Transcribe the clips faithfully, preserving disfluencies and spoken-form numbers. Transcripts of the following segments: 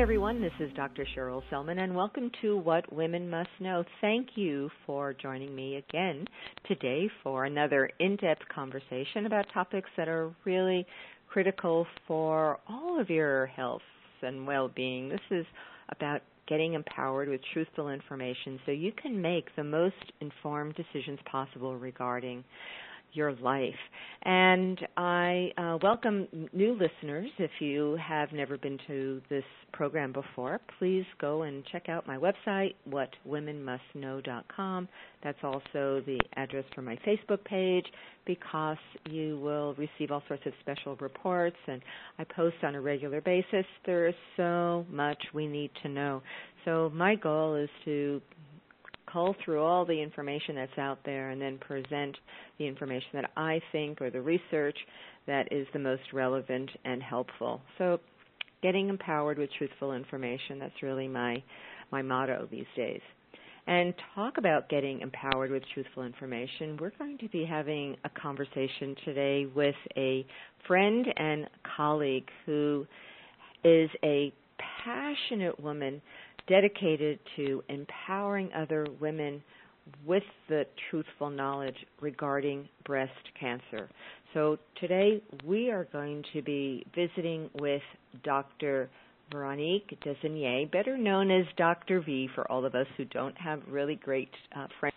everyone. This is Doctor Cheryl Selman, and welcome to What Women Must Know. Thank you for joining me again today for another in-depth conversation about topics that are really critical for all of your health and well-being. This is about getting empowered with truthful information so you can make the most informed decisions possible regarding your life. And I uh, welcome new listeners. If you have never been to this program before, please go and check out my website, what women must know dot com. That's also the address for my Facebook page, because you will receive all sorts of special reports, and I post on a regular basis. There is so much we need to know. So my goal is to cull through all the information that's out there and then present the information that I think, or the research that is the most relevant and helpful. So getting empowered with truthful information, that's really my, my motto these days. And talk about getting empowered with truthful information, we're going to be having a conversation today with a friend and colleague who is a passionate woman dedicated to empowering other women with the truthful knowledge regarding breast cancer. So today we are going to be visiting with Doctor Veronique Designier, better known as Doctor V for all of us who don't have really great uh, friends.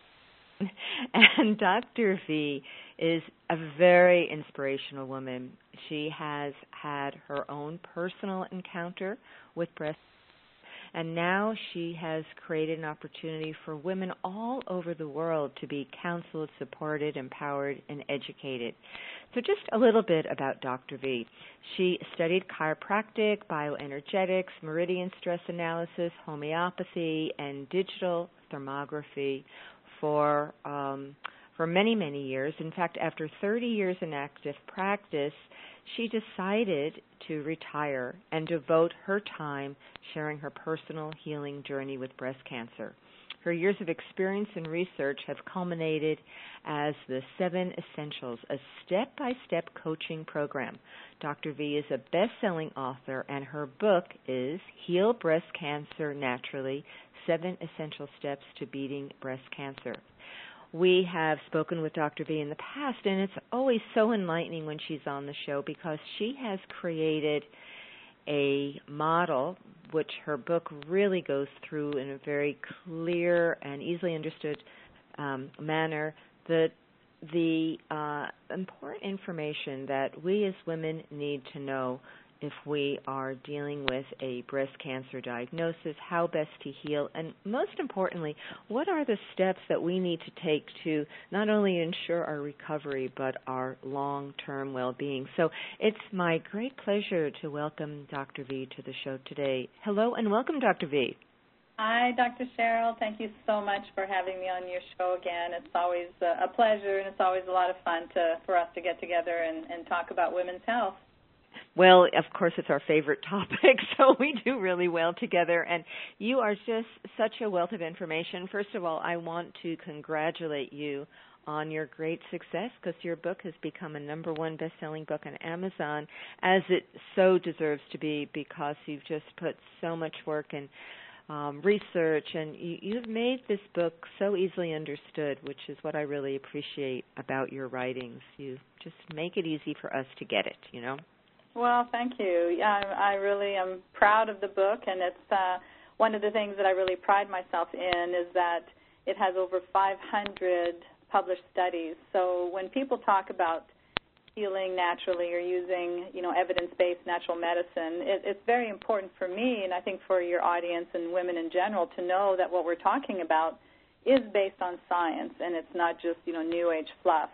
And Doctor V is a very inspirational woman. She has had her own personal encounter with breast cancer, and now she has created an opportunity for women all over the world to be counseled, supported, empowered, and educated. So just a little bit about Doctor V. She studied chiropractic, bioenergetics, meridian stress analysis, homeopathy, and digital thermography for um, for many, many years. In fact, after thirty years in active practice, she decided to retire and devote her time sharing her personal healing journey with breast cancer. Her years of experience and research have culminated as the Seven Essentials, a step-by-step coaching program. Doctor V is a best-selling author, and her book is Heal Breast Cancer Naturally, Seven Essential Steps to Beating Breast Cancer. We have spoken with Doctor V in the past, and it's always so enlightening when she's on the show because she has created a model which her book really goes through in a very clear and easily understood um, manner, the, the uh, important information that we as women need to know if we are dealing with a breast cancer diagnosis, how best to heal, and most importantly, what are the steps that we need to take to not only ensure our recovery but our long-term well-being. So it's my great pleasure to welcome Doctor V to the show today. Hello and welcome, Doctor V. Hi, Doctor Cheryl. Thank you so much for having me on your show again. It's always a pleasure, and it's always a lot of fun to, for us to get together and, and talk about women's health. Well, of course, it's our favorite topic, so we do really well together. And you are just such a wealth of information. First of all, I want to congratulate you on your great success because your book has become a number one best-selling book on Amazon, as it so deserves to be, because you've just put so much work and um, research, and you, you've made this book so easily understood, which is what I really appreciate about your writings. You just make it easy for us to get it, you know. Well, thank you. I, I really am proud of the book, and it's uh, one of the things that I really pride myself in is that it has over five hundred published studies. So when people talk about healing naturally or using, you know, evidence-based natural medicine, it, it's very important for me, and I think for your audience and women in general, to know that what we're talking about is based on science, and it's not just, you know, new age fluff.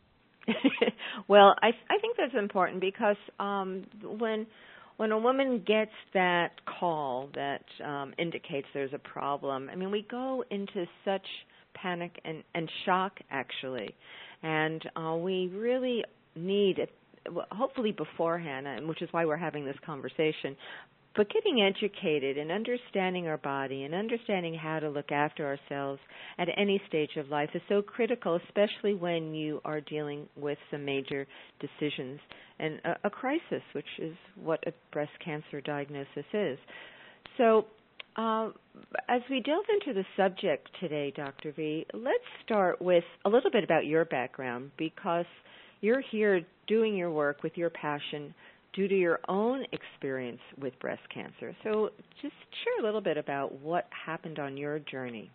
Well, I I think that's important because um, when when a woman gets that call that um, indicates there's a problem, I mean, we go into such panic and, and shock, actually, and uh, we really need, hopefully beforehand, and which is why we're having this conversation, but getting educated and understanding our body and understanding how to look after ourselves at any stage of life is so critical, especially when you are dealing with some major decisions and a, a crisis, which is what a breast cancer diagnosis is. So uh, as we delve into the subject today, Doctor V, let's start with a little bit about your background, because you're here doing your work with your passion due to your own experience with breast cancer. So just share a little bit about what happened on your journey.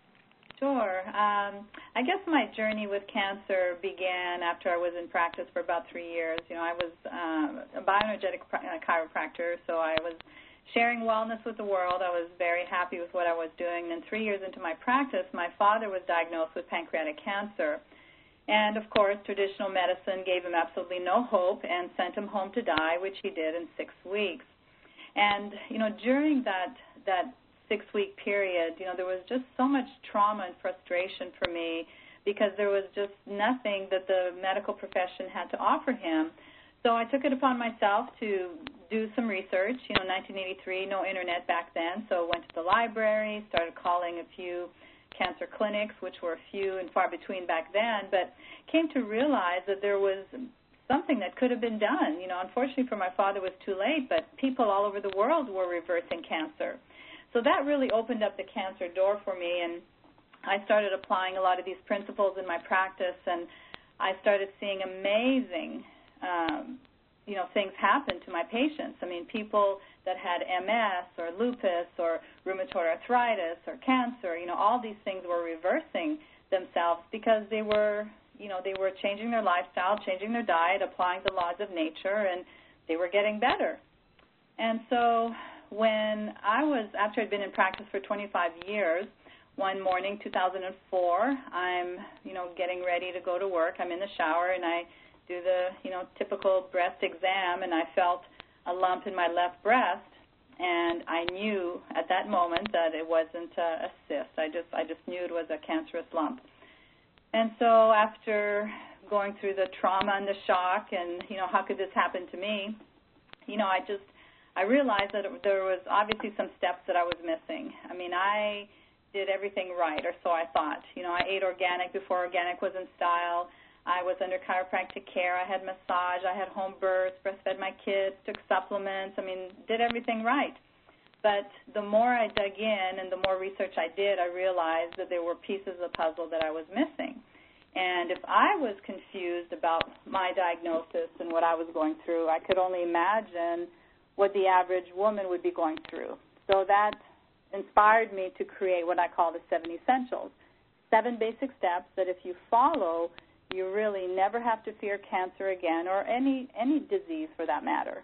Sure. Um, I guess my journey with cancer began after I was in practice for about three years. You know, I was um, a bioenergetic chiropractor, so I was sharing wellness with the world. I was very happy with what I was doing. And three years into my practice, my father was diagnosed with pancreatic cancer. And, of course, traditional medicine gave him absolutely no hope and sent him home to die, which he did in six weeks. And, you know, during that that six-week period, you know, there was just so much trauma and frustration for me because there was just nothing that the medical profession had to offer him. So I took it upon myself to do some research. You know, nineteen eighty-three, no internet back then, so went to the library, started calling a few cancer clinics, which were few and far between back then, but came to realize that there was something that could have been done. You know, unfortunately for my father, it was too late, but people all over the world were reversing cancer. So that really opened up the cancer door for me, and I started applying a lot of these principles in my practice, and I started seeing amazing, um, you know, things happen to my patients. I mean, people that had M S or lupus or rheumatoid arthritis or cancer, you know, all these things were reversing themselves because they were, you know, they were changing their lifestyle, changing their diet, applying the laws of nature, and they were getting better. And so when I was, after I'd been in practice for twenty-five years, one morning, two thousand four, I'm, you know, getting ready to go to work. I'm in the shower, and I do the, you know, typical breast exam, and I felt a lump in my left breast, and I knew at that moment that it wasn't a, a cyst. I just, I just knew it was a cancerous lump. And so after going through the trauma and the shock and, you know, how could this happen to me, you know, I just, I realized that it, there was obviously some steps that I was missing. I mean, I did everything right, or so I thought. You know, I ate organic before organic was in style. I was under chiropractic care. I had massage. I had home births, breastfed my kids, took supplements. I mean, did everything right. But the more I dug in and the more research I did, I realized that there were pieces of the puzzle that I was missing. And if I was confused about my diagnosis and what I was going through, I could only imagine what the average woman would be going through. So that inspired me to create what I call the seven essentials, seven basic steps that if you follow, you really never have to fear cancer again, or any any disease for that matter.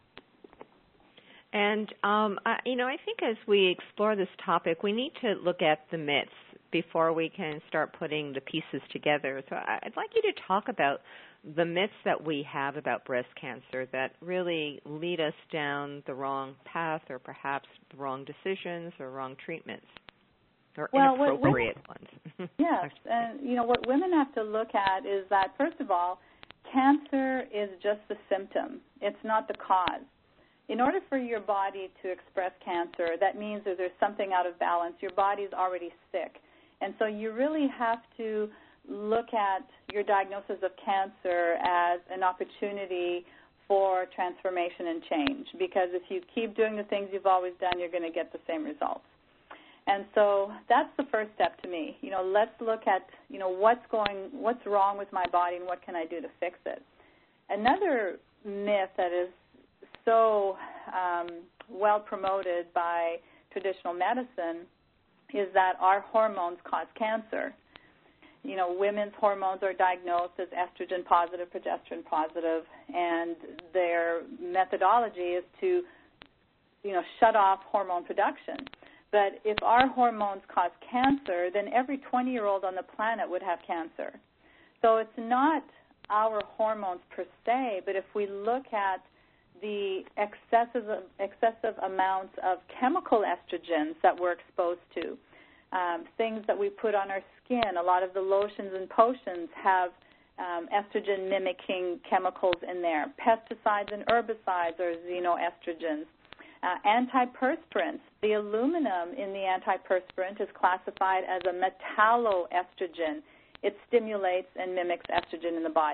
And, um, I, you know, I think as we explore this topic, we need to look at the myths before we can start putting the pieces together. So I'd like you to talk about the myths that we have about breast cancer that really lead us down the wrong path, or perhaps the wrong decisions or wrong treatments. Or well, inappropriate what women, ones. Yes, and you know what women have to look at is that, first of all, cancer is just the symptom. It's not the cause. In order for your body to express cancer, that means that there's something out of balance. Your body's already sick. And so you really have to look at your diagnosis of cancer as an opportunity for transformation and change, because if you keep doing the things you've always done, you're going to get the same results. And so that's the first step to me. You know, let's look at, you know, what's going, what's wrong with my body and what can I do to fix it. Another myth that is so um, well promoted by traditional medicine is that our hormones cause cancer. You know, women's hormones are diagnosed as estrogen positive, progesterone positive, and their methodology is to, you know, shut off hormone production. But if our hormones cause cancer, then every twenty-year-old on the planet would have cancer. So it's not our hormones per se, but if we look at the excessive, excessive amounts of chemical estrogens that we're exposed to, um, things that we put on our skin, a lot of the lotions and potions have um, estrogen-mimicking chemicals in there. Pesticides and herbicides are xenoestrogens. Uh, antiperspirants, the aluminum in the antiperspirant is classified as a metalloestrogen. It stimulates and mimics estrogen in the body.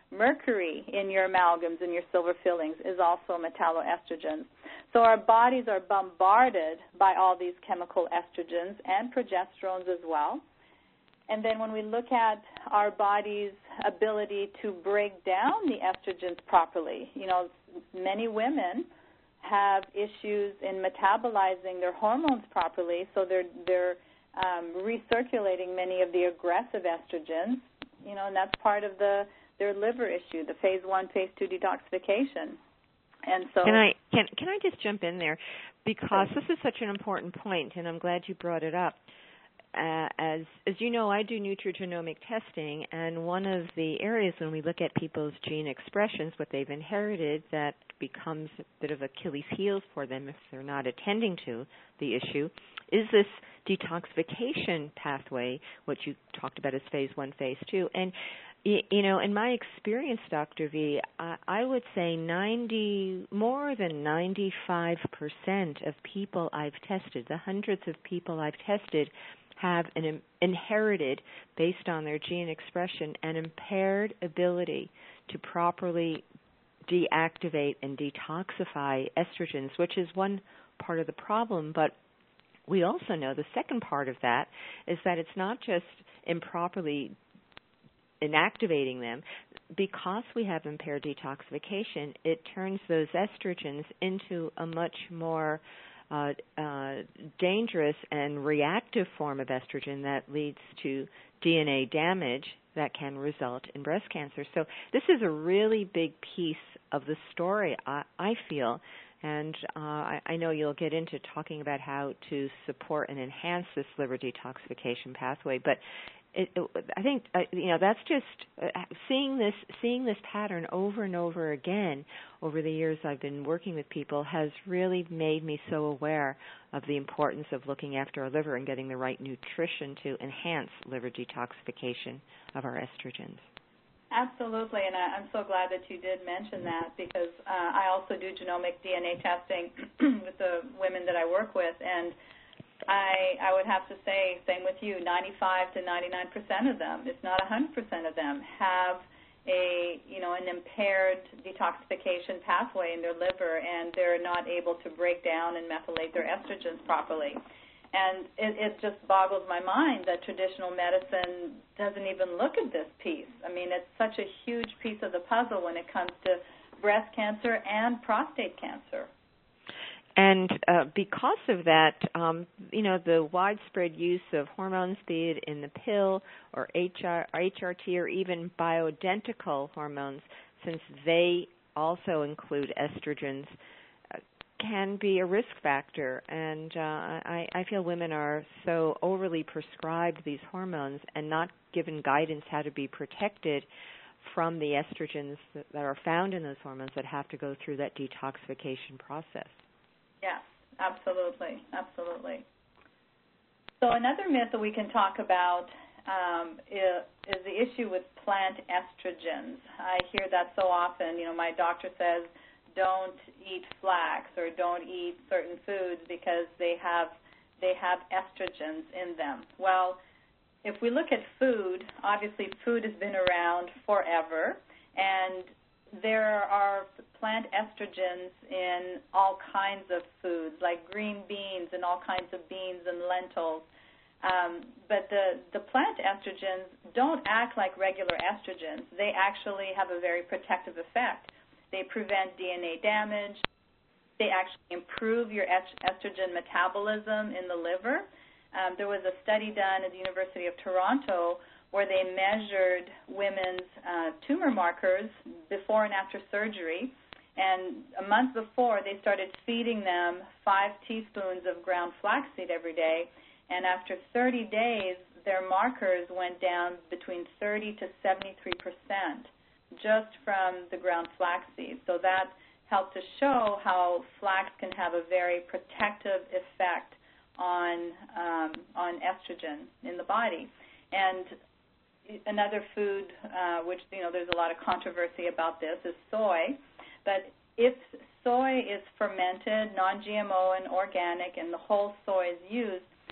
Mercury in your amalgams and your silver fillings is also metalloestrogens. So our bodies are bombarded by all these chemical estrogens and progesterones as well. And then when we look at our body's ability to break down the estrogens properly, you know, many women have issues in metabolizing their hormones properly, so they're they're um, recirculating many of the aggressive estrogens, you know, and that's part of the their liver issue, the phase one, phase two detoxification. And so, can I can can I just jump in there, because this is such an important point, and I'm glad you brought it up. Uh, as as you know, I do nutrigenomic testing, and one of the areas when we look at people's gene expressions, what they've inherited, that becomes a bit of Achilles' heels for them if they're not attending to the issue, is this detoxification pathway, what you talked about as phase one, phase two. And, you know, in my experience, Doctor V, I, I would say ninety, more than ninety-five percent of people I've tested, the hundreds of people I've tested, have an inherited, based on their gene expression, an impaired ability to properly deactivate and detoxify estrogens, which is one part of the problem. But we also know the second part of that is that it's not just improperly inactivating them. Because we have impaired detoxification, it turns those estrogens into a much more Uh, uh, dangerous and reactive form of estrogen that leads to D N A damage that can result in breast cancer. So this is a really big piece of the story, I, I feel, and uh, I, I know you'll get into talking about how to support and enhance this liver detoxification pathway, but It, it, I think uh, you know that's just uh, seeing this seeing this pattern over and over again over the years I've been working with people has really made me so aware of the importance of looking after our liver and getting the right nutrition to enhance liver detoxification of our estrogens. Absolutely, and I, I'm so glad that you did mention that, because uh, I also do genomic D N A testing with the women that I work with, and I, I would have to say, same with you, ninety-five to ninety-nine percent of them, if not one hundred percent of them, have a, you know, an impaired detoxification pathway in their liver, and they're not able to break down and methylate their estrogens properly. And it, it just boggles my mind that traditional medicine doesn't even look at this piece. I mean, it's such a huge piece of the puzzle when it comes to breast cancer and prostate cancer. And uh, because of that, um, you know, the widespread use of hormones, be it in the pill or H R, H R T or even bioidentical hormones, since they also include estrogens, uh, can be a risk factor. And uh, I, I feel women are so overly prescribed these hormones and not given guidance how to be protected from the estrogens that, that are found in those hormones that have to go through that detoxification process. Yes, absolutely, absolutely. So another myth that we can talk about um, is, is the issue with plant estrogens. I hear that so often. You know, my doctor says, don't eat flax or don't eat certain foods because they have they have estrogens in them. Well, if we look at food, obviously food has been around forever, and there are plant estrogens in all kinds of foods, like green beans and all kinds of beans and lentils. Um, but the, the plant estrogens don't act like regular estrogens. They actually have a very protective effect. They prevent D N A damage. They actually improve your estrogen metabolism in the liver. Um, there was a study done at the University of Toronto where they measured women's uh, tumor markers before and after surgery. And a month before, they started feeding them five teaspoons of ground flaxseed every day. And after thirty days, their markers went down between thirty to seventy-three percent just from the ground flaxseed. So that helped to show how flax can have a very protective effect on um, on estrogen in the body. And another food, uh, which, you know, there's a lot of controversy about this, is soy. But if soy is fermented, non G M O and organic, and the whole soy is used,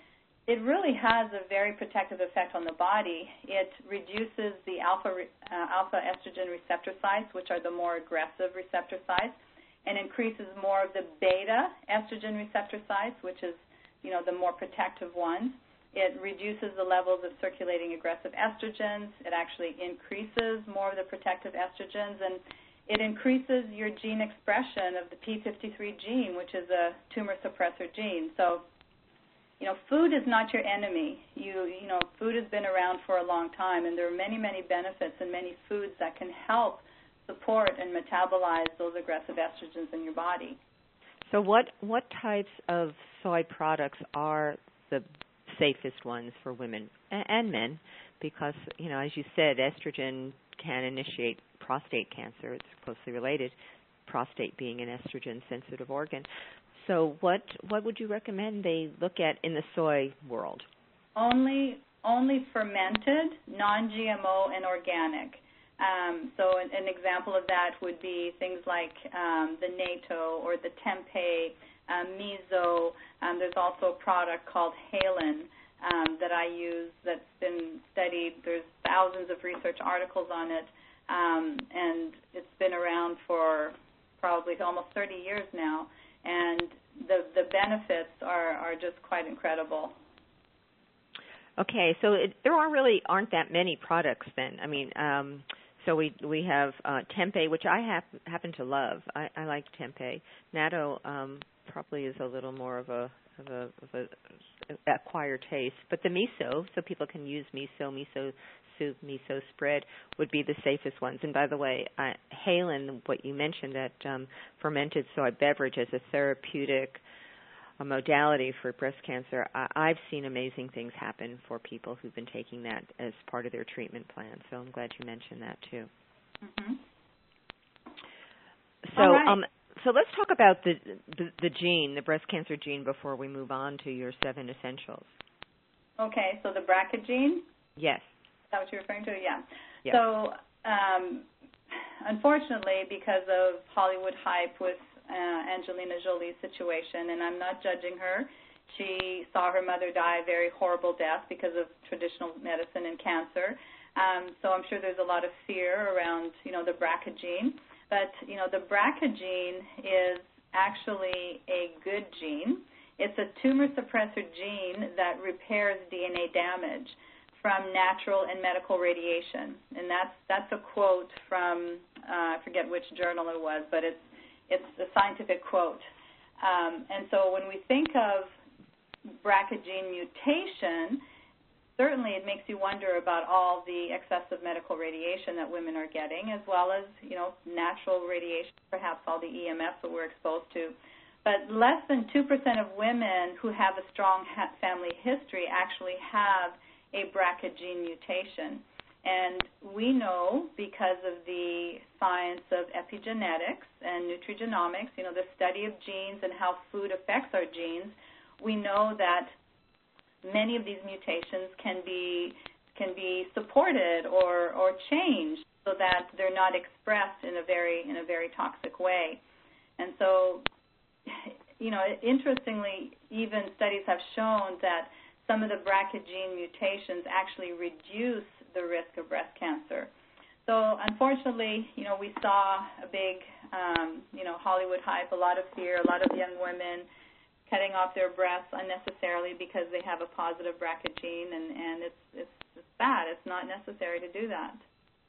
it really has a very protective effect on the body. It reduces the alpha uh, alpha estrogen receptor sites, which are the more aggressive receptor sites, and increases more of the beta estrogen receptor sites, which is, you know, the more protective ones. It reduces the levels of circulating aggressive estrogens. It actually increases more of the protective estrogens, and it increases your gene expression of the P fifty-three gene, which is a tumor suppressor gene. So, you know, food is not your enemy. You, you know, food has been around for a long time, and there are many, many benefits in many foods that can help support and metabolize those aggressive estrogens in your body. So what what types of soy products are the safest ones for women and men? Because, you know, as you said, estrogen can initiate prostate cancer. It's closely related, prostate being an estrogen-sensitive organ. So what what would you recommend they look at in the soy world? Only only fermented, non-G M O, and organic. Um, so an, an example of that would be things like um, the natto or the tempeh, um, miso. Um, there's also a product called Halen um, that I use that's been studied. There's thousands of research articles on it, um, and it's been around for probably almost thirty years now. And the the benefits are, are just quite incredible. Okay, so it, there are really aren't that many products then. I mean, um, so we we have uh, tempeh, which I hap- happen to love. I, I like tempeh. Natto um, probably is a little more of a of a, of a acquired taste, but the miso, so people can use miso, miso soup, miso spread would be the safest ones. And by the way, uh, Halen, what you mentioned, that um, fermented soy beverage as a therapeutic a modality for breast cancer, I, I've seen amazing things happen for people who've been taking that as part of their treatment plan. So I'm glad you mentioned that too. Mm-hmm. So, All right. um, so let's talk about the, the the gene, the breast cancer gene, before we move on to your seven essentials. Okay, so the B R C A gene. Yes. Is that what you're referring to? Yeah. Yes. So, um, unfortunately, because of Hollywood hype with uh, Angelina Jolie's situation, and I'm not judging her, she saw her mother die a very horrible death because of traditional medicine and cancer. Um, so I'm sure there's a lot of fear around, you know, the B R C A gene. But, you know, the B R C A gene is actually a good gene. It's a tumor suppressor gene that repairs D N A damage from natural and medical radiation, and that's that's a quote from uh, I forget which journal it was, but it's it's a scientific quote. Um, and so when we think of B R C A gene mutation, certainly it makes you wonder about all the excessive medical radiation that women are getting, as well as, you know, natural radiation, perhaps all the E M Fs that we're exposed to. But less than two percent of women who have a strong ha- family history actually have a B R C A gene mutation. And we know, because of the science of epigenetics and nutrigenomics, you know, the study of genes and how food affects our genes, we know that many of these mutations can be can be supported or, or changed so that they're not expressed in a very in a very toxic way. And so, you know, interestingly, even studies have shown that some of the B R C A gene mutations actually reduce the risk of breast cancer. So unfortunately, you know, we saw a big, um, you know, Hollywood hype, a lot of fear, a lot of young women cutting off their breasts unnecessarily because they have a positive B R C A gene, and, and it's, it's, it's bad. It's not necessary to do that.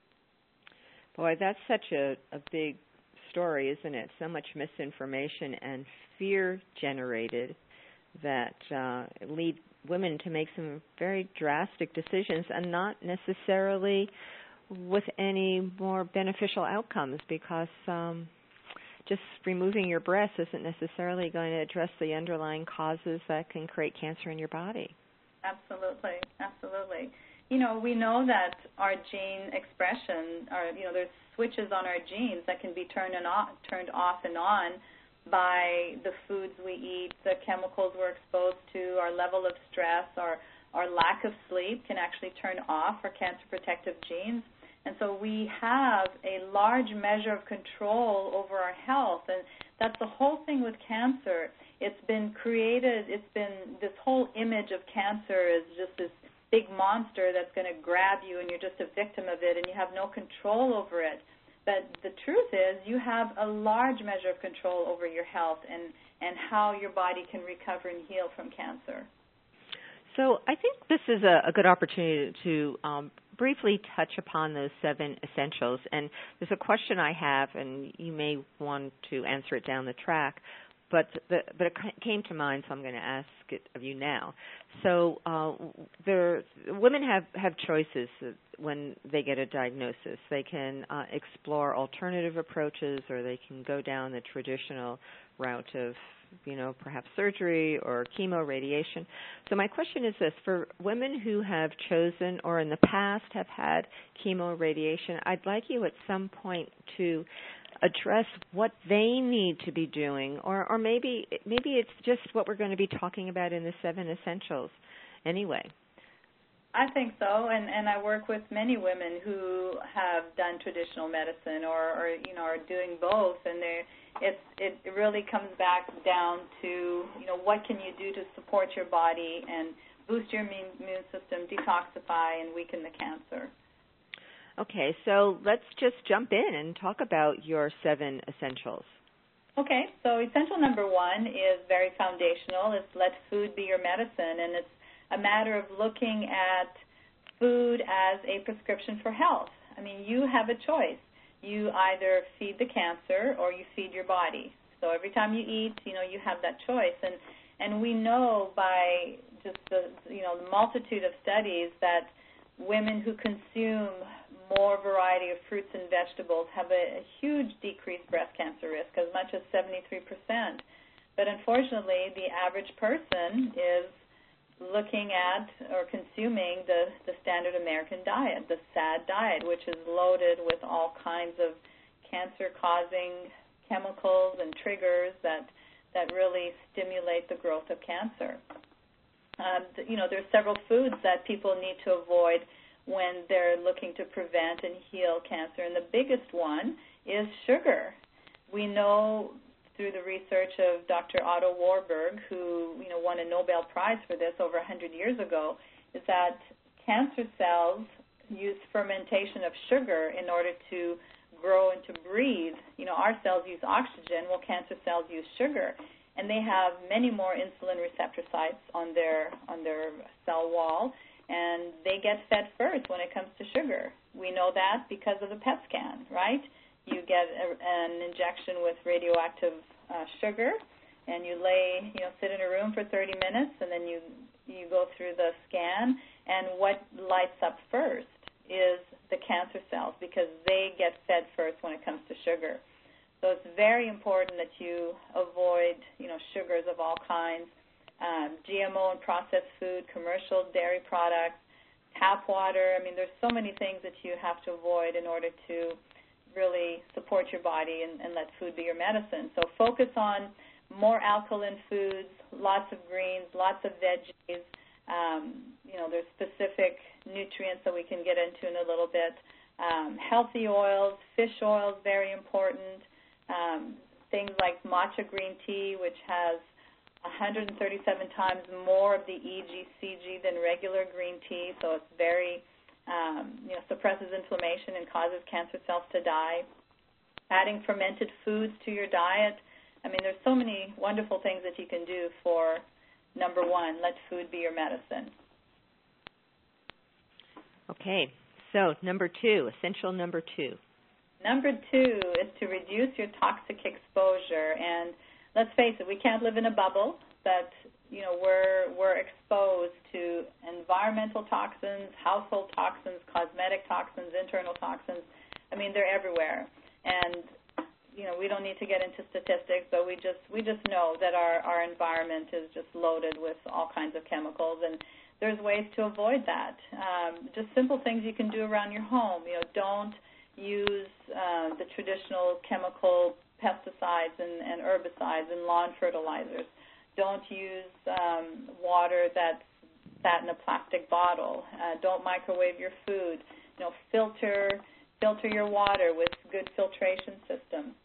Boy, that's such a, a big story, isn't it? So much misinformation and fear generated that uh, lead women to make some very drastic decisions, and not necessarily with any more beneficial outcomes, because um, just removing your breast isn't necessarily going to address the underlying causes that can create cancer in your body. Absolutely, absolutely. You know, we know that our gene expression, or, you know, there's switches on our genes that can be turned and off, turned off and on by the foods we eat, the chemicals we're exposed to, our level of stress, our, our lack of sleep can actually turn off our cancer protective genes. And so we have a large measure of control over our health. And that's the whole thing with cancer. it's been created, it's been, this whole image of cancer is just this big monster that's going to grab you and you're just a victim of it and you have no control over it. But the truth is you have a large measure of control over your health and, and how your body can recover and heal from cancer. So I think this is a, a good opportunity to um, briefly touch upon those seven essentials. And there's a question I have, and you may want to answer it down the track, but the, but it came to mind, so I'm going to ask it of you now. So uh, there, women have, have choices when they get a diagnosis. They can uh, explore alternative approaches, or they can go down the traditional route of, you know, perhaps surgery or chemo, radiation. So my question is this: for women who have chosen or in the past have had chemo, radiation, I'd like you at some point to address what they need to be doing, or, or maybe maybe it's just what we're going to be talking about in the seven essentials anyway. I think so, and, and I work with many women who have done traditional medicine or, or you know, are doing both, and they it's it really comes back down to, you know, what can you do to support your body and boost your immune, immune system, detoxify, and weaken the cancer. Okay, so let's just jump in and talk about your seven essentials. Okay, so essential number one is very foundational. It's let food be your medicine, and it's a matter of looking at food as a prescription for health. I mean, you have a choice. You either feed the cancer or you feed your body. So every time you eat, you know, you have that choice. And and we know by just the, you know, the multitude of studies that women who consume more variety of fruits and vegetables have a, a huge decreased breast cancer risk, as much as seventy-three percent. But unfortunately, the average person is looking at or consuming the, the standard American diet, the SAD diet, which is loaded with all kinds of cancer-causing chemicals and triggers that, that really stimulate the growth of cancer. Um, you know, there's several foods that people need to avoid when they're looking to prevent and heal cancer, and the biggest one is sugar. We know through the research of Doctor Otto Warburg, who, you know, won a Nobel Prize for this over one hundred years ago, is that cancer cells use fermentation of sugar in order to grow and to breathe. You know, our cells use oxygen, while cancer cells use sugar, and they have many more insulin receptor sites on their on their cell wall, and they get fed first when it comes to sugar. We know that because of the P E T scan, right? You get a, an injection with radioactive uh, sugar, and you lay, you know, sit in a room for thirty minutes, and then you you go through the scan, and what lights up first is the cancer cells, because they get fed first when it comes to sugar. So it's very important that you avoid, you know, sugars of all kinds, um, G M O and processed food, commercial dairy products, tap water. I mean, there's so many things that you have to avoid in order to really support your body and, and let food be your medicine. So focus on more alkaline foods, lots of greens, lots of veggies. Um, you know, there's specific nutrients that we can get into in a little bit. Um, healthy oils, fish oils, very important. Um, things like matcha green tea, which has one hundred thirty-seven times more of the E G C G than regular green tea, so it's very, um, you know, suppresses inflammation and causes cancer cells to die. Adding fermented foods to your diet. I mean, there's so many wonderful things that you can do for, number one, let food be your medicine. Okay, so number two, essential number two. Number two is to reduce your toxic exposure. And let's face it, we can't live in a bubble, but, you know, we're, we're exposed to environmental toxins, household toxins, cosmetic toxins, internal toxins. I mean, they're everywhere. And, you know, we don't need to get into statistics, but we just we just know that our, our environment is just loaded with all kinds of chemicals, and there's ways to avoid that. Um, just simple things you can do around your home. You know, don't use uh, the traditional chemical pesticides and, and herbicides and lawn fertilizers. Don't use um, water that's sat in a plastic bottle. Uh, don't microwave your food. You know, filter filter your water with good filtration systems.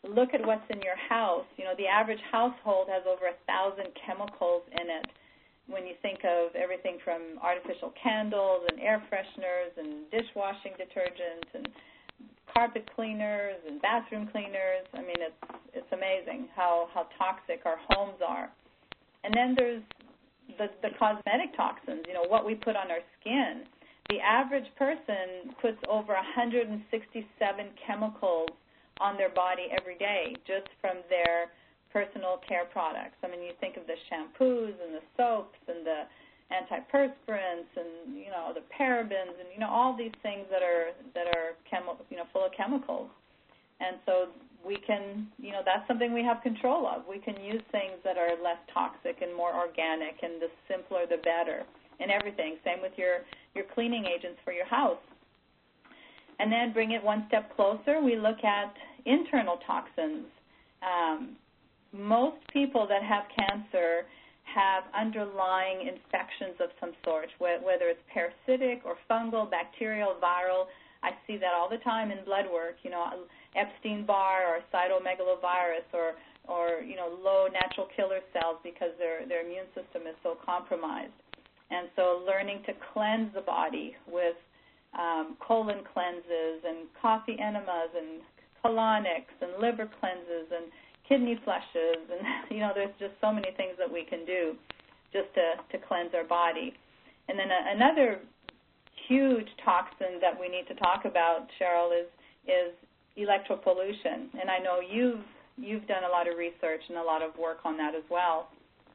look at what's in your house. You know, the average household has over a thousand chemicals in it. When you think of everything from artificial candles and air fresheners and dishwashing detergents and carpet cleaners and bathroom cleaners, I mean, it's it's amazing how, how toxic our homes are. And then there's the, the cosmetic toxins, you know, what we put on our skin. The average person puts over one hundred sixty-seven chemicals on their body every day just from their personal care products. I mean, you think of the shampoos and the soaps and the antiperspirants and, you know, the parabens and, you know, all these things that are that are chemi- you know, full of chemicals. And so we can, you know, that's something we have control of. We can use things that are less toxic and more organic, and the simpler the better in everything. Same with your, your cleaning agents for your house. And then bring it one step closer, we look at internal toxins. Um, most people that have cancer have underlying infections of some sort, whether it's parasitic or fungal, bacterial, viral. I see that all the time in blood work, you know, Epstein-Barr or cytomegalovirus or, or, you know, low natural killer cells because their, their immune system is so compromised. And so learning to cleanse the body with um, colon cleanses and coffee enemas and colonics and liver cleanses and kidney flushes, and, you know, there's just so many things that we can do just to, to cleanse our body. And then a, another huge toxin that we need to talk about, Cheryl, is is electropollution. And I know you've you've done a lot of research and a lot of work on that as well.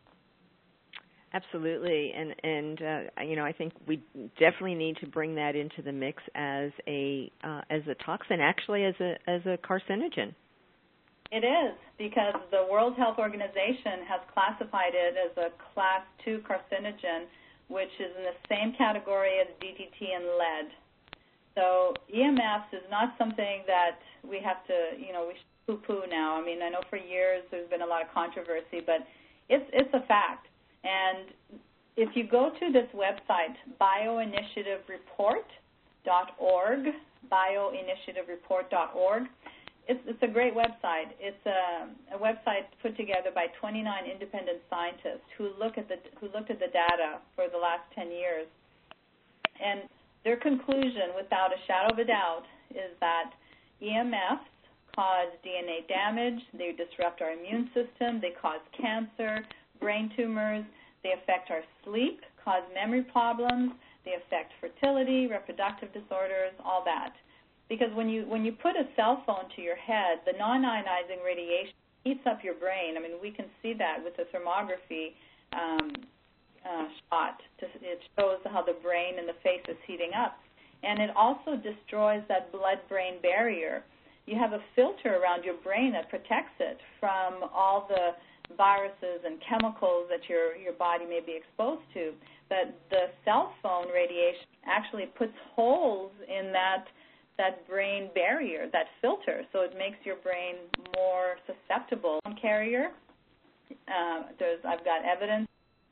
Absolutely, and and uh, you know, I think we definitely need to bring that into the mix as a uh, as a toxin, actually as a as a carcinogen. It is, because the World Health Organization has classified it as a class two carcinogen, which is in the same category as D D T and lead. So E M Fs is not something that we have to, you know, we should poo-poo now. I mean, I know for years there's been a lot of controversy, but it's it's a fact. And if you go to this website, bioinitiative report dot org, bioinitiative report dot org, It's, it's a great website. It's a, a website put together by twenty-nine independent scientists who look at the who looked at the data for the last ten years, and their conclusion, without a shadow of a doubt, is that E M Fs cause D N A damage. They disrupt our immune system. They cause cancer, brain tumors. They affect our sleep, cause memory problems. They affect fertility, reproductive disorders, all that. Because when you when you put a cell phone to your head, the non-ionizing radiation heats up your brain. I mean, we can see that with the thermography um, uh, shot. It shows how the brain and the face is heating up. And it also destroys that blood-brain barrier. You have a filter around your brain that protects it from all the viruses and chemicals that your, your body may be exposed to. But the cell phone radiation actually puts holes in that that brain barrier, that filter, so it makes your brain more susceptible. Carrier, uh, there's, I've got evidence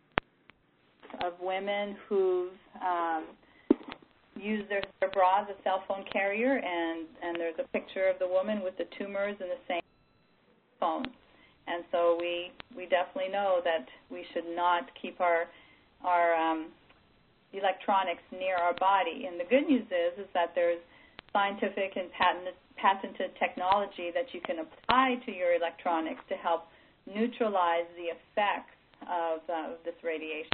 of women who've um, used their, their bra as a cell phone carrier, and, and there's a picture of the woman with the tumors in the same phone. And so we we definitely know that we should not keep our our um, electronics near our body. And the good news is is that there's scientific and patented, patented technology that you can apply to your electronics to help neutralize the effects of, uh, of this radiation.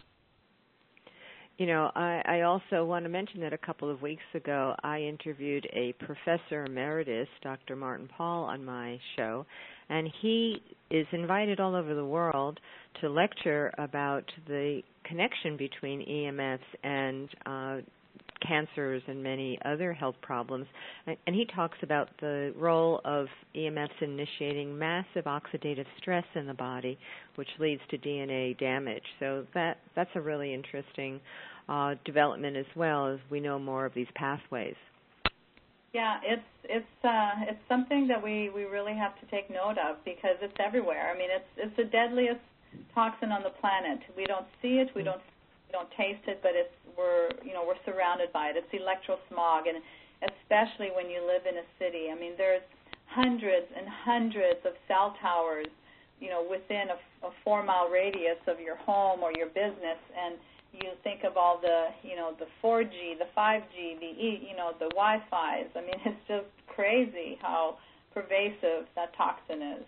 You know, I, I also want to mention that a couple of weeks ago I interviewed a professor emeritus, Doctor Martin Paul, on my show, and he is invited all over the world to lecture about the connection between E M Fs and uh, cancers and many other health problems. And he talks about the role of E M Fs initiating massive oxidative stress in the body, which leads to D N A damage. So that that's a really interesting uh, development as well, as we know more of these pathways. Yeah, it's it's uh, it's something that we, we really have to take note of, because it's everywhere. I mean, it's it's the deadliest toxin on the planet. We don't see it, we don't we don't taste it, but it's we're you know we're surrounded by it. It's electrosmog, and especially when you live in a city. I mean, there's hundreds and hundreds of cell towers, you know, within a, a four-mile radius of your home or your business, and you think of all the, you know, the four G, the five G, the, you know, the Wi-Fi's. I mean, it's just crazy how pervasive that toxin is.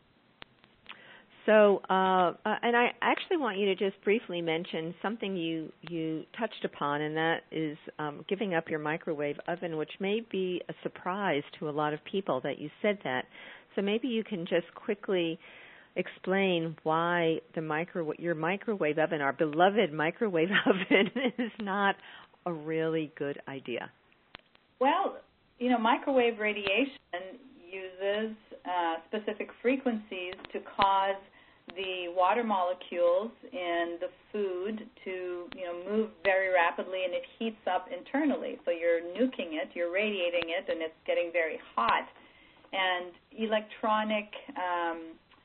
So, uh, and I actually want you to just briefly mention something you, you touched upon, and that is um, giving up your microwave oven, which may be a surprise to a lot of people that you said that. So maybe you can just quickly explain why the micro your microwave oven, our beloved microwave oven, is not a really good idea. Well, you know, microwave radiation uses uh, specific frequencies to cause the water molecules in the food to, you know, move very rapidly, and it heats up internally. So you're nuking it, you're radiating it, and it's getting very hot. And electronic um,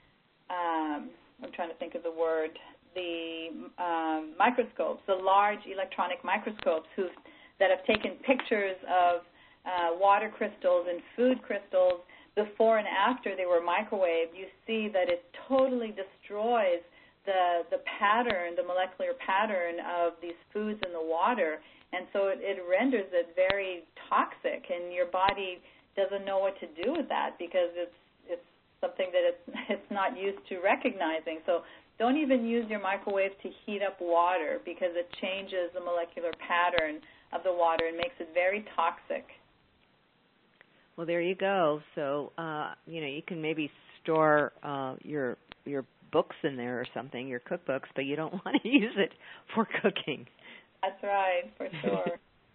Um, I'm trying to think of the word, the um, microscopes, the large electronic microscopes who that have taken pictures of uh, water crystals and food crystals before and after they were microwaved. You see that it totally destroys the the pattern, the molecular pattern of these foods in the water, and so it, it renders it very toxic, and your body doesn't know what to do with that because it's something that it's, it's not used to recognizing. So don't even use your microwave to heat up water because it changes the molecular pattern of the water and makes it very toxic. Well, there you go. So, uh, you know, you can maybe store uh, your your books in there or something, your cookbooks, but you don't want to use it for cooking. That's right, for sure.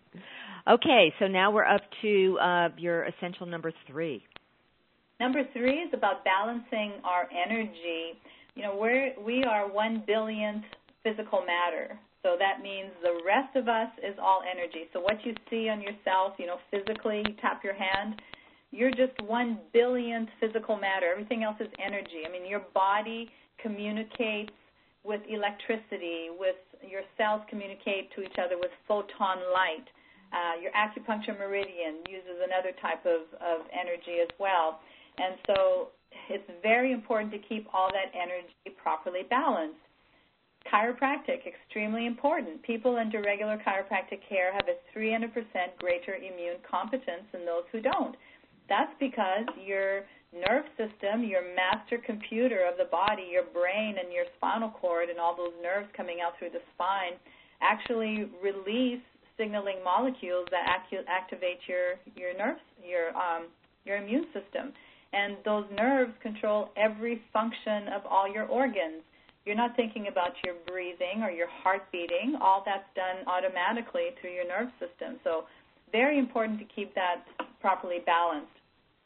Okay, so now we're up to uh, your essential number three. Number three is about balancing our energy. You know, we're, we are one billionth physical matter. So that means the rest of us is all energy. So what you see on yourself, you know, physically, you tap your hand, you're just one billionth physical matter. Everything else is energy. I mean, your body communicates with electricity, with your cells communicate to each other with photon light. Uh, your acupuncture meridian uses another type of, of energy as well. And so it's very important to keep all that energy properly balanced. Chiropractic, extremely important. People under regular chiropractic care have a three hundred percent greater immune competence than those who don't. That's because your nerve system, your master computer of the body, your brain and your spinal cord and all those nerves coming out through the spine actually release signaling molecules that acu- activate your, your nerves, your, um, your immune system. And those nerves control every function of all your organs. You're not thinking about your breathing or your heart beating. All that's done automatically through your nerve system. So very important to keep that properly balanced.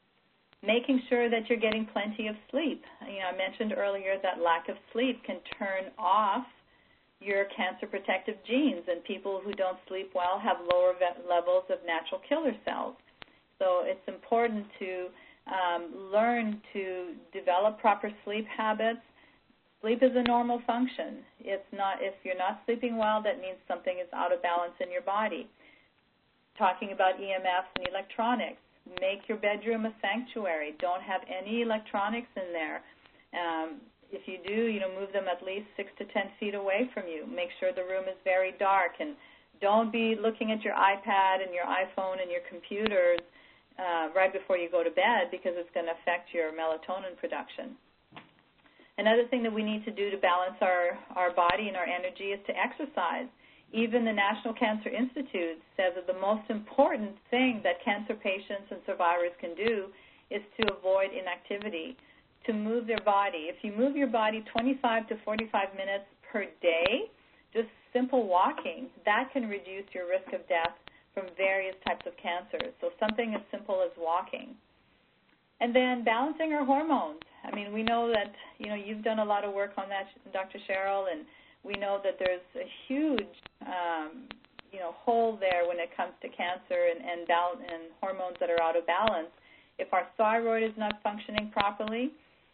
Making sure that you're getting plenty of sleep. You know, I mentioned earlier that lack of sleep can turn off your cancer protective genes, and people who don't sleep well have lower levels of natural killer cells. So it's important to Um, learn to develop proper sleep habits. Sleep is a normal function. It's not, if you're not sleeping well, that means something is out of balance in your body. Talking about E M Fs and electronics, make your bedroom a sanctuary. Don't have any electronics in there. Um, if you do, you know, move them at least six to ten feet away from you. Make sure the room is very dark, and don't be looking at your iPad and your iPhone and your computers Uh, right before you go to bed, because it's going to affect your melatonin production. Another thing that we need to do to balance our, our body and our energy is to exercise. Even the National Cancer Institute says that the most important thing that cancer patients and survivors can do is to avoid inactivity, to move their body. If you move your body twenty-five to forty-five minutes per day, just simple walking, that can reduce your risk of death from various types of cancers. So something as simple as walking. And then balancing our hormones. I mean, we know that, you know, you've done a lot of work on that, Doctor Cheryl, and we know that there's a huge, um, you know, hole there when it comes to cancer and, and, bal- and hormones that are out of balance. If our thyroid is not functioning properly,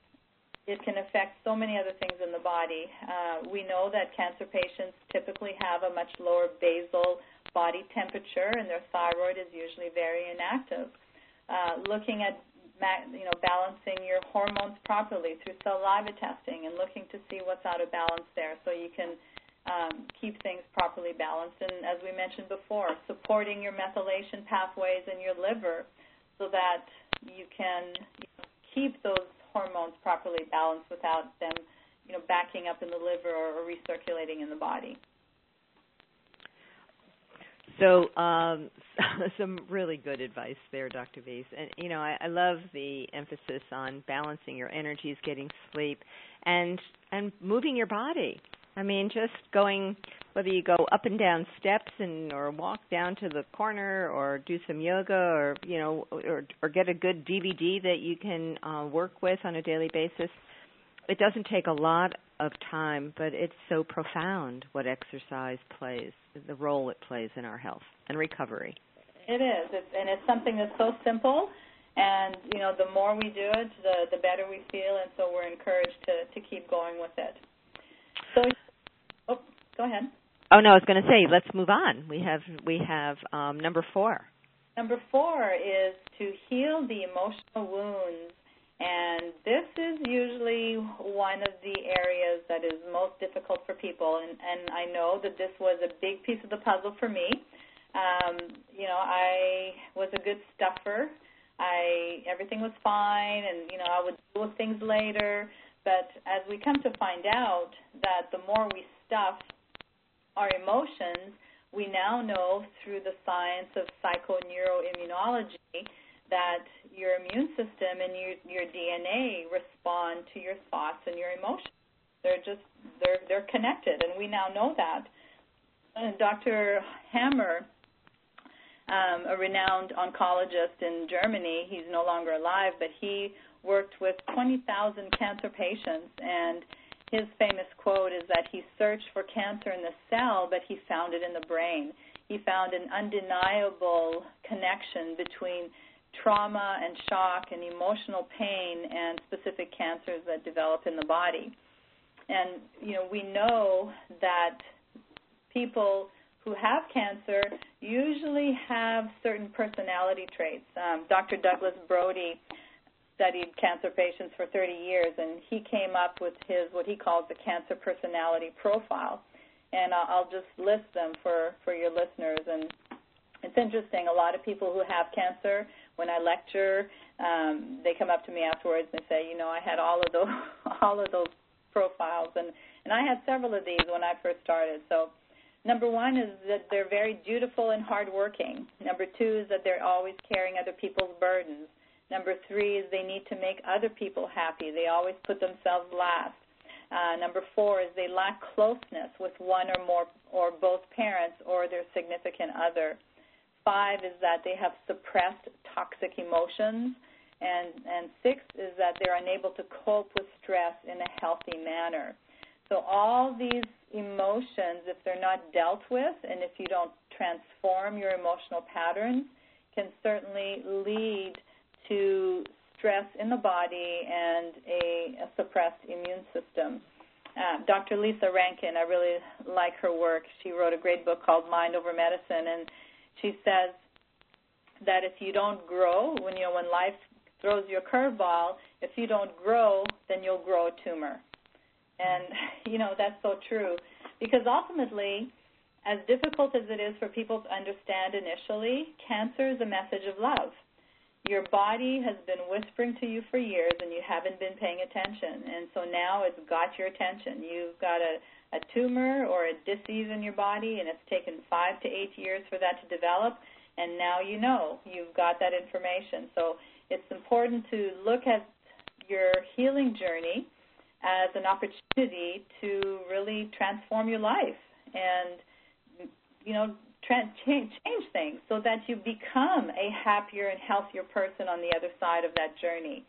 it can affect so many other things in the body. Uh, we know that cancer patients typically have a much lower basal body temperature, and their thyroid is usually very inactive. Uh, looking at you know, balancing your hormones properly through saliva testing and looking to see what's out of balance there so you can um, keep things properly balanced. And as we mentioned before, supporting your methylation pathways in your liver so that you can you know, keep those hormones properly balanced without them, you know, backing up in the liver or, or recirculating in the body. So um, some really good advice there, Doctor Weiss. And, you know, I, I love the emphasis on balancing your energies, getting sleep, and and moving your body. I mean, just going, whether you go up and down steps and or walk down to the corner or do some yoga or, you know, or, or get a good D V D that you can uh, work with on a daily basis. It doesn't take a lot of time, but it's so profound what exercise plays, the role it plays in our health and recovery. It is, it's, and it's something that's so simple, and, you know, the more we do it, the, the better we feel, and so we're encouraged to, to keep going with it. So, oh, go ahead. Oh, no, I was going to say, let's move on. We have, we have um, number four. Number four is to heal the emotional wounds. And this is usually one of the areas that is most difficult for people. And, and I know that this was a big piece of the puzzle for me. Um, you know, I was a good stuffer. I everything was fine, and, you know, I would deal with things later. But as we come to find out that the more we stuff our emotions, we now know through the science of psychoneuroimmunology that your immune system and your, your D N A respond to your thoughts and your emotions. They're just, they're, they're connected, and we now know that. And Doctor Hammer, um, a renowned oncologist in Germany, he's no longer alive, but he worked with twenty thousand cancer patients, and his famous quote is that he searched for cancer in the cell, but he found it in the brain. He found an undeniable connection between trauma and shock and emotional pain and specific cancers that develop in the body. And, you know, we know that people who have cancer usually have certain personality traits. Um, Doctor Douglas Brody studied cancer patients for thirty years, and he came up with his, what he calls the cancer personality profile. And I'll just list them for, for your listeners. And it's interesting, a lot of people who have cancer, when I lecture, um, they come up to me afterwards and say, you know, I had all of those, all of those profiles, and, and I had several of these when I first started. So number one is that they're very dutiful and hardworking. Number two is that they're always carrying other people's burdens. Number three is they need to make other people happy. They always put themselves last. Uh, number four is they lack closeness with one or more or both parents or their significant other. Five is that they have suppressed toxic emotions. And, and six is that they're unable to cope with stress in a healthy manner. So all these emotions, if they're not dealt with and if you don't transform your emotional patterns, can certainly lead to stress in the body and a, a suppressed immune system. Uh, Doctor Lisa Rankin, I really like her work. She wrote a great book called Mind Over Medicine, and she says that if you don't grow, when you know when life throws you a curveball, if you don't grow, then you'll grow a tumor. And, you know, that's so true. Because ultimately, as difficult as it is for people to understand initially, cancer is a message of love. Your body has been whispering to you for years, and you haven't been paying attention. And so now it's got your attention. You've got a, a tumor or a disease in your body, and it's taken five to eight years for that to develop, and now you know. You've got that information. So it's important to look at your healing journey as an opportunity to really transform your life and, you know, tra- change, change things so that you become a happier and healthier person on the other side of that journey.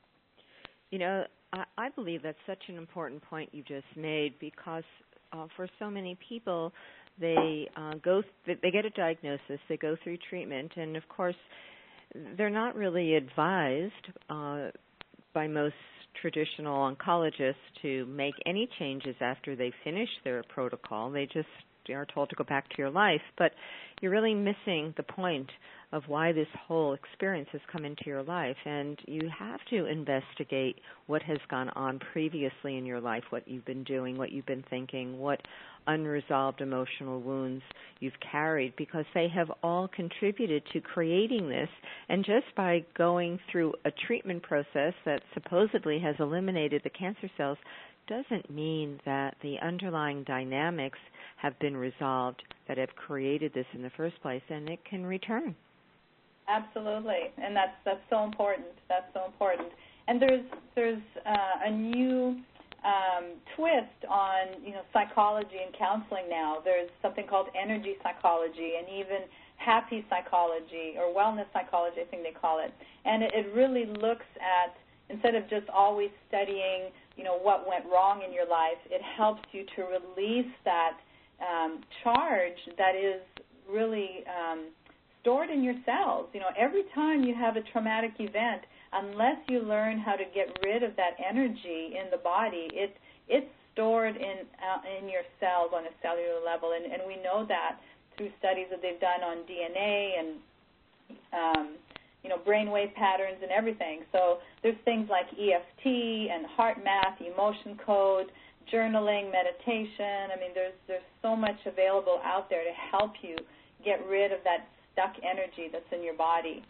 You know, I, I believe that's such an important point you just made because uh, for so many people, they uh, go, th- they get a diagnosis, they go through treatment, and of course, they're not really advised uh, by most traditional oncologists to make any changes after they finish their protocol. They just are told to go back to your life, but you're really missing the point of why this whole experience has come into your life. And you have to investigate what has gone on previously in your life, what you've been doing, what you've been thinking, what unresolved emotional wounds you've carried, because they have all contributed to creating this. And just by going through a treatment process that supposedly has eliminated the cancer cells doesn't mean that the underlying dynamics have been resolved that have created this in the first place, and it can return. Absolutely, and that's that's so important. That's so important. And there's there's uh, a new um, twist on you know psychology and counseling now. There's something called energy psychology and even happy psychology or wellness psychology, I think they call it. And it, it really looks at, instead of just always studying you know what went wrong in your life, it helps you to release that um, charge that is really um, stored in your cells. You know, every time you have a traumatic event, unless you learn how to get rid of that energy in the body, it it's stored in uh, in your cells on a cellular level, and, and we know that through studies that they've done on D N A and um, you know brainwave patterns and everything. So there's things like E F T and heart math, emotion code, journaling, meditation. I mean, there's there's so much available out there to help you get rid of that stuck energy that's in your body.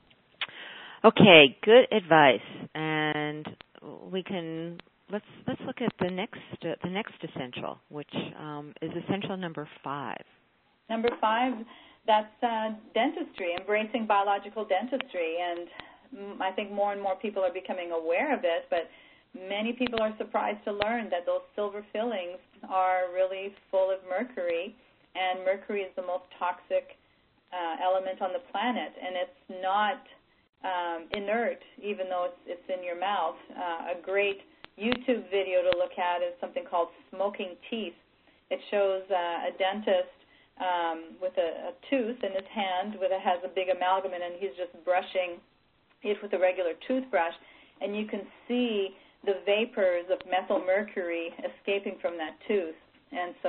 Okay, good advice. And we can let's let's look at the next uh, the next essential, which um, is essential number five. Number five, that's uh, dentistry, embracing biological dentistry, and I think more and more people are becoming aware of it. But many people are surprised to learn that those silver fillings are really full of mercury, and mercury is the most toxic Uh, element on the planet, and it's not um, inert, even though it's, it's in your mouth. Uh, a great YouTube video to look at is something called Smoking Teeth. It shows uh, a dentist um, with a, a tooth in his hand with a, has a big amalgam, and he's just brushing it with a regular toothbrush, and you can see the vapors of methyl mercury escaping from that tooth. And so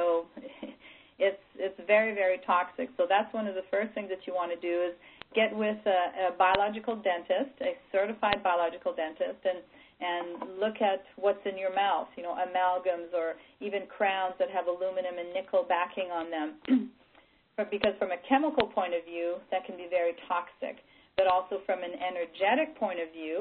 It's it's very, very toxic. So that's one of the first things that you want to do is get with a, a biological dentist, a certified biological dentist, and, and look at what's in your mouth, you know, amalgams or even crowns that have aluminum and nickel backing on them. Because from a chemical point of view, that can be very toxic. But also from an energetic point of view,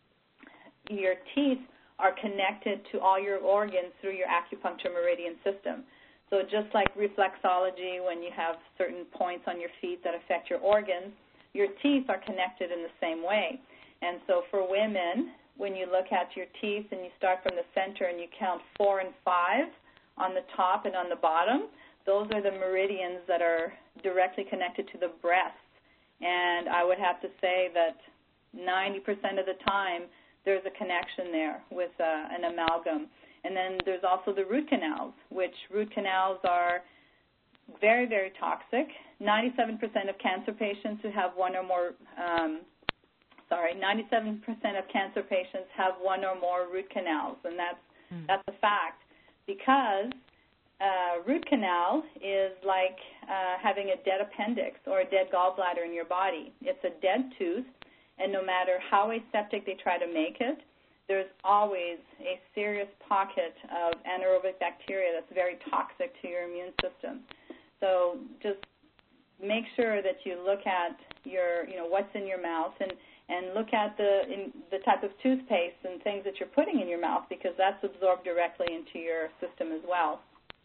your teeth are connected to all your organs through your acupuncture meridian system. So just like reflexology, when you have certain points on your feet that affect your organs, your teeth are connected in the same way. And so for women, when you look at your teeth and you start from the center and you count four and five on the top and on the bottom, those are the meridians that are directly connected to the breasts. And I would have to say that ninety percent of the time there's a connection there with uh, an amalgam. And then there's also the root canals, which root canals are very, very toxic. ninety-seven percent of cancer patients who have one or more, um, sorry, ninety-seven percent of cancer patients have one or more root canals, and that's mm. that's a fact, because uh, root canal is like uh, having a dead appendix or a dead gallbladder in your body. It's a dead tooth, and no matter how aseptic they try to make it, there's always a serious pocket of anaerobic bacteria that's very toxic to your immune system. So just make sure that you look at your, you know, what's in your mouth, and, and look at the in, the type of toothpaste and things that you're putting in your mouth, because that's absorbed directly into your system as well.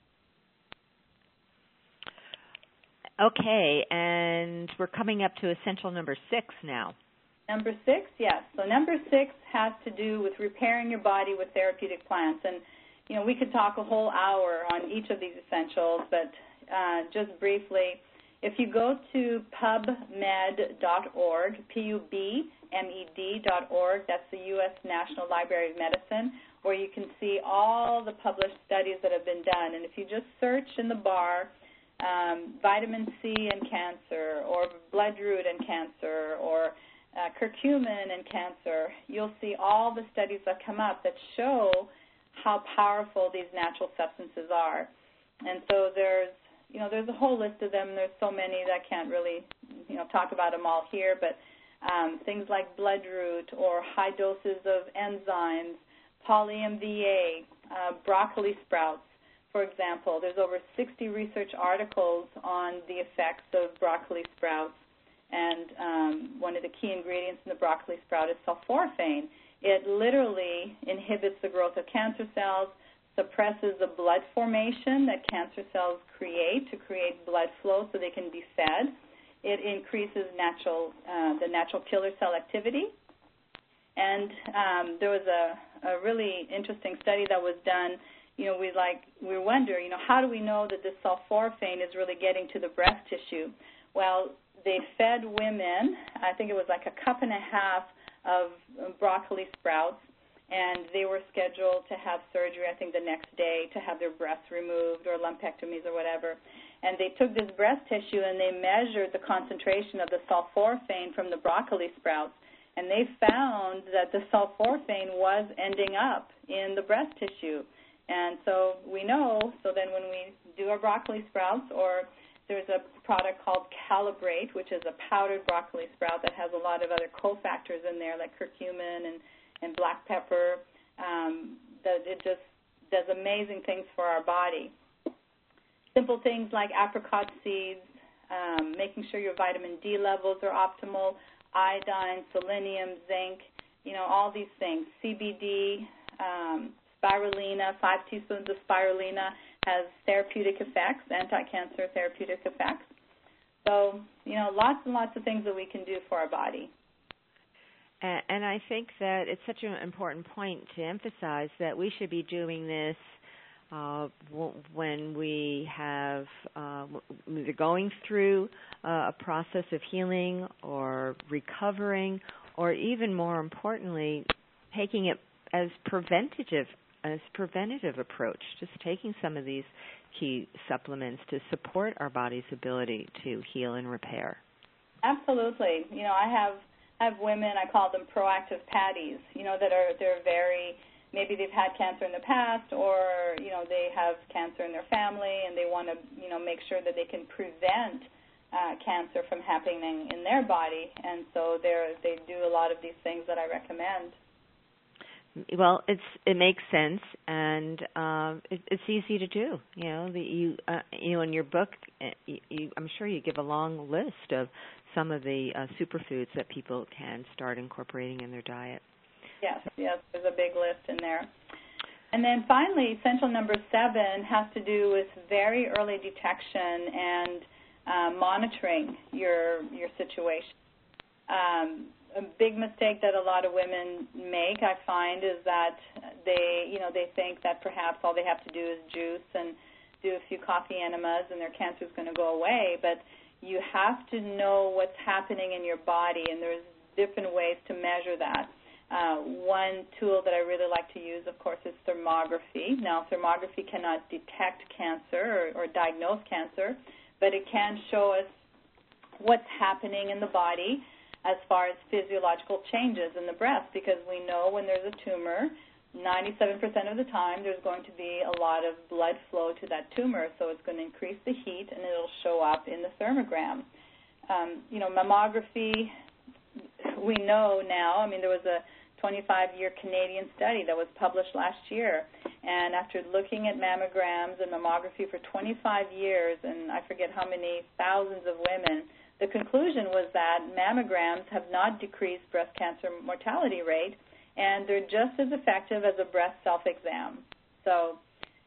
Okay, and we're coming up to essential number six now. Number six, yes. So number six has to do with repairing your body with therapeutic plants. And, you know, we could talk a whole hour on each of these essentials, but uh, just briefly, if you go to pubmed dot org, P U B M E D dot org, that's the U S National Library of Medicine, where you can see all the published studies that have been done. And if you just search in the bar, um, vitamin C and cancer, or bloodroot and cancer, or Uh, curcumin and cancer, you'll see all the studies that come up that show how powerful these natural substances are. And so there's you know, there's a whole list of them. There's so many that I can't really, you know, talk about them all here, but um, things like bloodroot or high doses of enzymes, poly-M V A, uh, broccoli sprouts, for example. There's over sixty research articles on the effects of broccoli sprouts, and um, one of the key ingredients in the broccoli sprout is sulforaphane. It literally inhibits the growth of cancer cells, suppresses the blood formation that cancer cells create to create blood flow so they can be fed. It increases natural, uh, the natural killer cell activity. And um, there was a, a really interesting study that was done. You know, we like we wonder, you know, how do we know that this sulforaphane is really getting to the breast tissue? Well, they fed women, I think it was like a cup and a half of broccoli sprouts, and they were scheduled to have surgery, I think, the next day to have their breasts removed or lumpectomies or whatever. And they took this breast tissue and they measured the concentration of the sulforaphane from the broccoli sprouts, and they found that the sulforaphane was ending up in the breast tissue. And so we know, so then when we do our broccoli sprouts, or there's a product called Calibrate, which is a powdered broccoli sprout that has a lot of other cofactors in there like curcumin and, and black pepper, um, that it just does amazing things for our body. Simple things like apricot seeds, um, making sure your vitamin D levels are optimal, iodine, selenium, zinc, you know, all these things. C B D, um, spirulina, five teaspoons of spirulina has therapeutic effects, anti-cancer therapeutic effects. So, you know, lots and lots of things that we can do for our body. And I think that it's such an important point to emphasize that we should be doing this uh, when we have uh, either going through uh, a process of healing or recovering, or even more importantly, taking it as preventative as preventative approach, just taking some of these key supplements to support our body's ability to heal and repair. Absolutely. You know, I have I have women, I call them proactive patties, you know, that are they're very, maybe they've had cancer in the past, or, you know, they have cancer in their family and they want to, you know, make sure that they can prevent uh, cancer from happening in their body. And so they're, they do a lot of these things that I recommend. Well, it's it makes sense, and um, it, it's easy to do. You know, the, you uh, you know, in your book, you, you, I'm sure you give a long list of some of the uh, superfoods that people can start incorporating in their diet. Yes, yes, there's a big list in there. And then finally, essential number seven has to do with very early detection and uh, monitoring your your situation. Um, A big mistake that a lot of women make, I find, is that they, you know, they think that perhaps all they have to do is juice and do a few coffee enemas and their cancer is going to go away. But you have to know what's happening in your body, and there's different ways to measure that. Uh, one tool that I really like to use, of course, is thermography. Now, thermography cannot detect cancer or, or diagnose cancer, but it can show us what's happening in the body as far as physiological changes in the breast, because we know when there's a tumor, ninety-seven percent of the time there's going to be a lot of blood flow to that tumor, so it's going to increase the heat and it'll show up in the thermogram. Um, you know, mammography, we know now, I mean, there was a twenty-five-year Canadian study that was published last year, and after looking at mammograms and mammography for twenty-five years, and I forget how many thousands of women, the conclusion was that mammograms have not decreased breast cancer mortality rate, and they're just as effective as a breast self-exam. So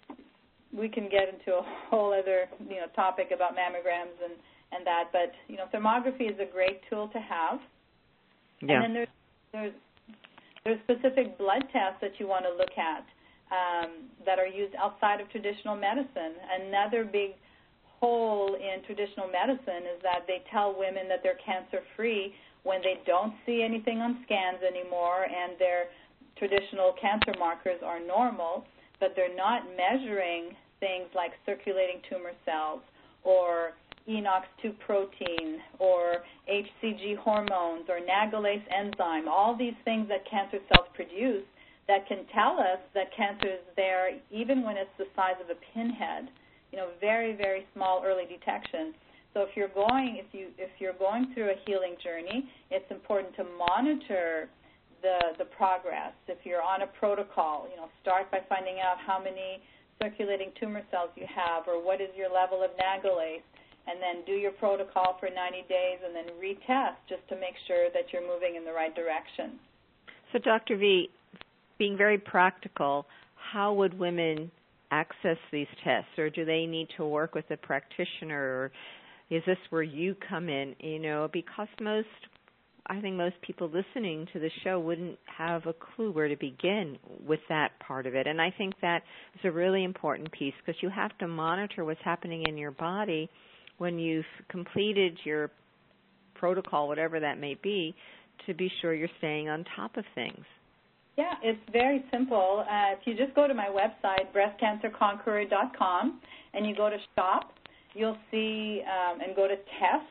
we can get into a whole other, you know, topic about mammograms and, and that, but, you know, thermography is a great tool to have. Yeah. And then there's, there's, there's specific blood tests that you want to look at um, that are used outside of traditional medicine. Another big hole in traditional medicine is that they tell women that they're cancer-free when they don't see anything on scans anymore and their traditional cancer markers are normal, but they're not measuring things like circulating tumor cells or E N O X two protein or H C G hormones or nagalase enzyme, all these things that cancer cells produce that can tell us that cancer is there even when it's the size of a pinhead. you know, very, very small early detection. So if you're going, if you if you're going through a healing journey, it's important to monitor the the progress. If you're on a protocol, you know, start by finding out how many circulating tumor cells you have, or what is your level of nagalase, and then do your protocol for ninety days, and then retest just to make sure that you're moving in the right direction. So, Doctor V, being very practical, how would women access these tests, or do they need to work with a practitioner, or is this where you come in? You know, because most, I think most people listening to the show wouldn't have a clue where to begin with that part of it. And I think that is a really important piece, because you have to monitor what's happening in your body when you've completed your protocol, whatever that may be, to be sure you're staying on top of things. Yeah, it's very simple. Uh, if you just go to my website, breast cancer conqueror dot com, and you go to shop, you'll see, um, and go to tests,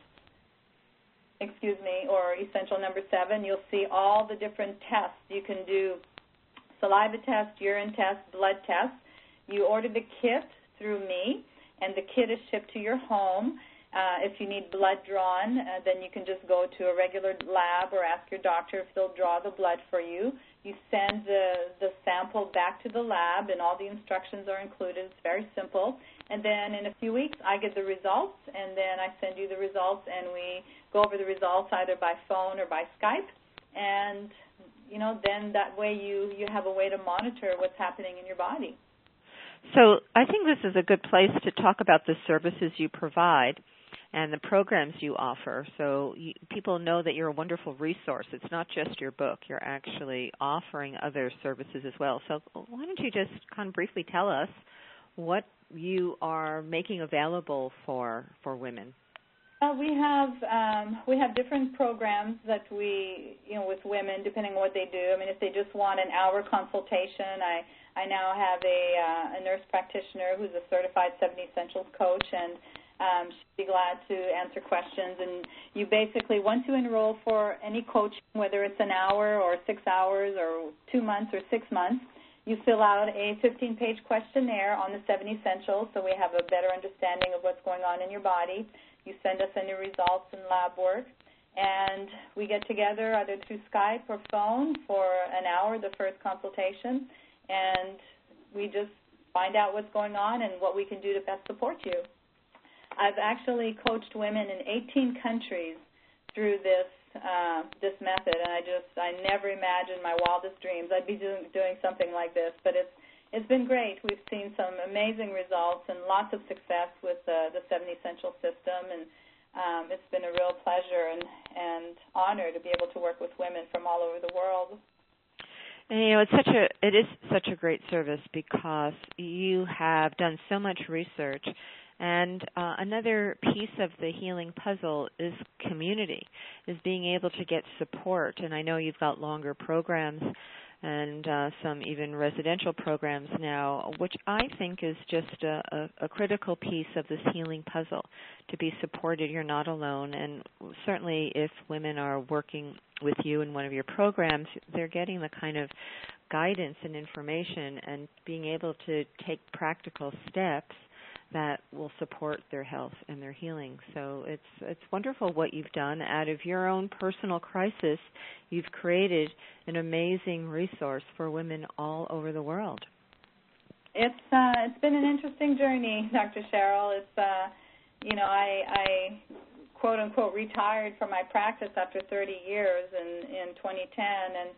excuse me, or essential number seven, you'll see all the different tests. You can do saliva test, urine test, blood test. You order the kit through me, and the kit is shipped to your home. Uh, if you need blood drawn, uh, then you can just go to a regular lab or ask your doctor if they'll draw the blood for you. You send the, the sample back to the lab, and all the instructions are included. It's very simple. And then in a few weeks, I get the results, and then I send you the results, and we go over the results either by phone or by Skype. And, you know, then that way you, you have a way to monitor what's happening in your body. So I think this is a good place to talk about the services you provide and the programs you offer, so you, people know that you're a wonderful resource. It's not just your book. You're actually offering other services as well. So why don't you just kind of briefly tell us what you are making available for for women? Uh, we have um, we have different programs that we, you know, with women, depending on what they do. I mean, if they just want an hour consultation, I I now have a, uh, a nurse practitioner who's a certified seven Essentials coach, and um, she'd be glad to answer questions. And you basically, once you enroll for any coaching, whether it's an hour or six hours or two months or six months, you fill out a fifteen-page questionnaire on the seven Essentials, so we have a better understanding of what's going on in your body. You send us any results and lab work, and we get together either through Skype or phone for an hour, the first consultation, and we just find out what's going on and what we can do to best support you. I've actually coached women in eighteen countries through this uh, this method, and I just I never imagined my wildest dreams I'd be doing doing something like this, but it's it's been great. We've seen some amazing results and lots of success with uh, the seven Essential system, and um, it's been a real pleasure and and honor to be able to work with women from all over the world. And, you know, it's such a it is such a great service because you have done so much research. And uh, another piece of the healing puzzle is community, is being able to get support. And I know you've got longer programs and uh, some even residential programs now, which I think is just a, a, a critical piece of this healing puzzle, to be supported. You're not alone. And certainly if women are working with you in one of your programs, they're getting the kind of guidance and information and being able to take practical steps that will support their health and their healing. So it's it's wonderful what you've done. Out of your own personal crisis, you've created an amazing resource for women all over the world. It's uh, it's been an interesting journey, Doctor Cheryl. It's uh, you know I, I quote unquote retired from my practice after thirty years in in twenty ten, and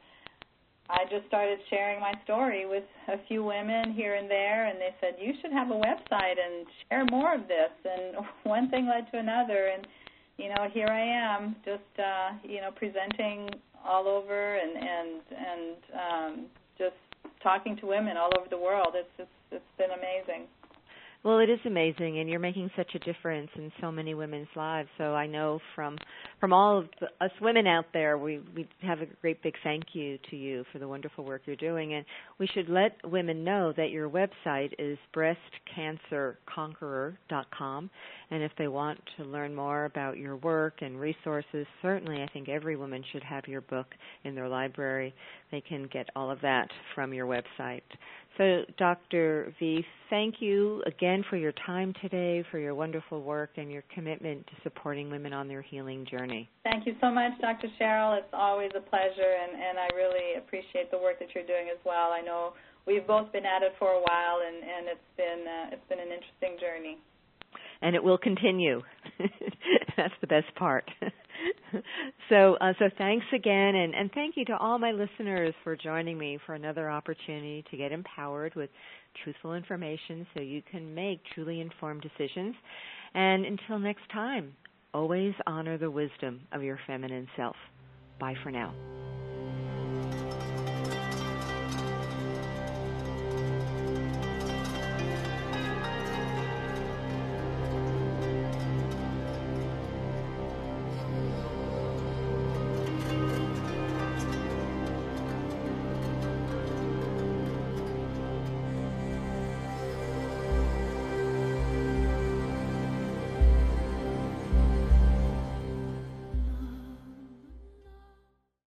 I just started sharing my story with a few women here and there, and they said, you should have a website and share more of this. And one thing led to another, and, you know, here I am just, uh, you know, presenting all over and, and, and um, just talking to women all over the world. It's, it's, it's been amazing. Well, it is amazing, and you're making such a difference in so many women's lives. So I know from from all of the, us women out there, we, we have a great big thank you to you for the wonderful work you're doing. And we should let women know that your website is breast cancer conqueror dot com. And if they want to learn more about your work and resources, certainly I think every woman should have your book in their library. They can get all of that from your website. So, Doctor V, thank you again for your time today, for your wonderful work, and your commitment to supporting women on their healing journey. Thank you so much, Doctor Cheryl. It's always a pleasure, and, and I really appreciate the work that you're doing as well. I know we've both been at it for a while, and, and it's been uh, it's been an interesting journey. And it will continue. That's the best part. so uh, so thanks again, and, and thank you to all my listeners for joining me for another opportunity to get empowered with truthful information so you can make truly informed decisions. And until next time, always honor the wisdom of your feminine self. Bye for now.